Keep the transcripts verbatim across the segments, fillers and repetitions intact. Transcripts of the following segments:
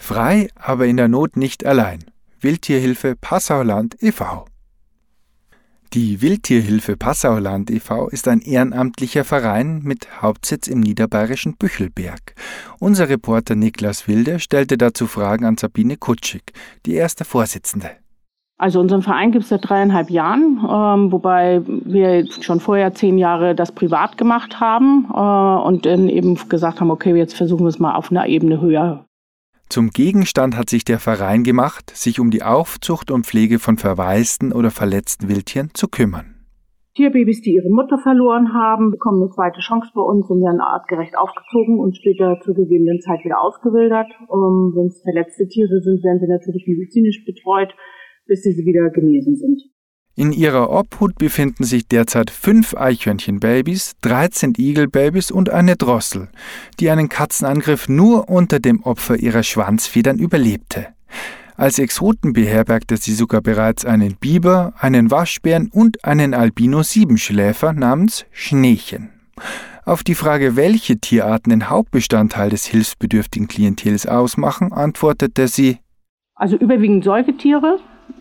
Frei, aber in der Not nicht allein. Wildtierhilfe Passauland e V Die Wildtierhilfe Passauland e V ist ein ehrenamtlicher Verein mit Hauptsitz im niederbayerischen Büchelberg. Unser Reporter Niklas Wilde stellte dazu Fragen an Sabine Kutschig, die erste Vorsitzende. Also unseren Verein gibt es seit dreieinhalb Jahren, ähm, wobei wir schon vorher zehn Jahre das privat gemacht haben äh, und dann eben gesagt haben, okay, jetzt versuchen wir es mal auf einer Ebene höher. Zum Gegenstand hat sich der Verein gemacht, sich um die Aufzucht und Pflege von verwaisten oder verletzten Wildtieren zu kümmern. Tierbabys, die ihre Mutter verloren haben, bekommen eine zweite Chance bei uns und werden artgerecht aufgezogen und später zur gegebenen Zeit wieder ausgewildert. Um, wenn es verletzte Tiere sind, werden sie natürlich medizinisch betreut, bis sie wieder genesen sind. In ihrer Obhut befinden sich derzeit fünf Eichhörnchenbabys, dreizehn Igelbabys und eine Drossel, die einen Katzenangriff nur unter dem Opfer ihrer Schwanzfedern überlebte. Als Exoten beherbergte sie sogar bereits einen Biber, einen Waschbären und einen Albino-Siebenschläfer namens Schneechen. Auf die Frage, welche Tierarten den Hauptbestandteil des hilfsbedürftigen Klientels ausmachen, antwortete sie: Also überwiegend Säugetiere.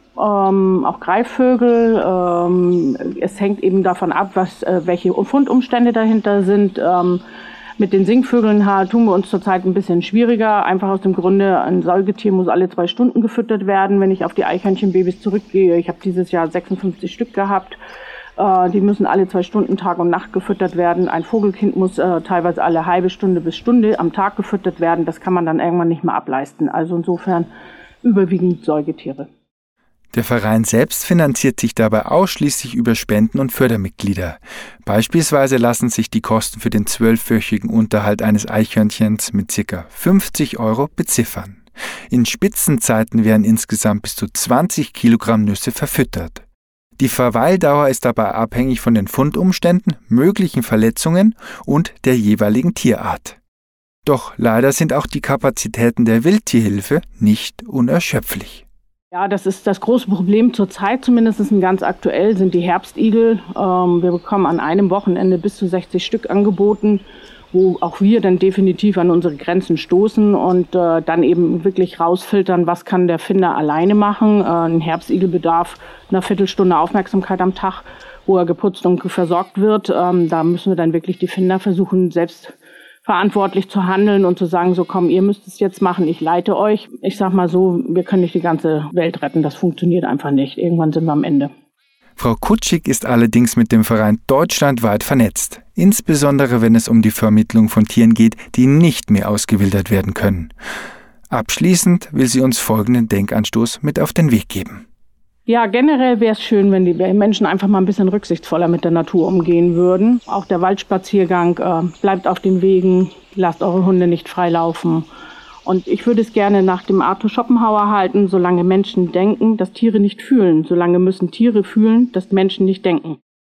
Ähm, auch Greifvögel. Ähm, es hängt eben davon ab, was, äh, welche Fundumstände dahinter sind. Ähm, mit den Singvögeln ha, tun wir uns zurzeit ein bisschen schwieriger. Einfach aus dem Grunde, ein Säugetier muss alle zwei Stunden gefüttert werden. Wenn ich auf die Eichhörnchenbabys zurückgehe, ich habe dieses Jahr sechsundfünfzig Stück gehabt. Äh, die müssen alle zwei Stunden Tag und Nacht gefüttert werden. Ein Vogelkind muss äh, teilweise alle halbe Stunde bis Stunde am Tag gefüttert werden. Das kann man dann irgendwann nicht mehr ableisten. Also insofern überwiegend Säugetiere. Der Verein selbst finanziert sich dabei ausschließlich über Spenden und Fördermitglieder. Beispielsweise lassen sich die Kosten für den zwölfwöchigen Unterhalt eines Eichhörnchens mit ca. fünfzig Euro beziffern. In Spitzenzeiten werden insgesamt bis zu zwanzig Kilogramm Nüsse verfüttert. Die Verweildauer ist dabei abhängig von den Fundumständen, möglichen Verletzungen und der jeweiligen Tierart. Doch leider sind auch die Kapazitäten der Wildtierhilfe nicht unerschöpflich. Ja, das ist das große Problem zurzeit, zumindest ganz aktuell, sind die Herbstigel. Ähm, wir bekommen an einem Wochenende bis zu sechzig Stück angeboten, wo auch wir dann definitiv an unsere Grenzen stoßen und äh, dann eben wirklich rausfiltern, was kann der Finder alleine machen. Äh, ein Herbstigel bedarf einer Viertelstunde Aufmerksamkeit am Tag, wo er geputzt und versorgt wird. Ähm, da müssen wir dann wirklich die Finder versuchen, selbst verantwortlich zu handeln und zu sagen, so komm, ihr müsst es jetzt machen, ich leite euch. Ich sag mal so, wir können nicht die ganze Welt retten, das funktioniert einfach nicht. Irgendwann sind wir am Ende. Frau Kutschig ist allerdings mit dem Verein deutschlandweit vernetzt, insbesondere wenn es um die Vermittlung von Tieren geht, die nicht mehr ausgewildert werden können. Abschließend will sie uns folgenden Denkanstoß mit auf den Weg geben. Ja, generell wäre es schön, wenn die Menschen einfach mal ein bisschen rücksichtsvoller mit der Natur umgehen würden. Auch der Waldspaziergang, äh, bleibt auf den Wegen, lasst eure Hunde nicht freilaufen. Und ich würde es gerne nach dem Arthur Schopenhauer halten, solange Menschen denken, dass Tiere nicht fühlen. Solange müssen Tiere fühlen, dass Menschen nicht denken.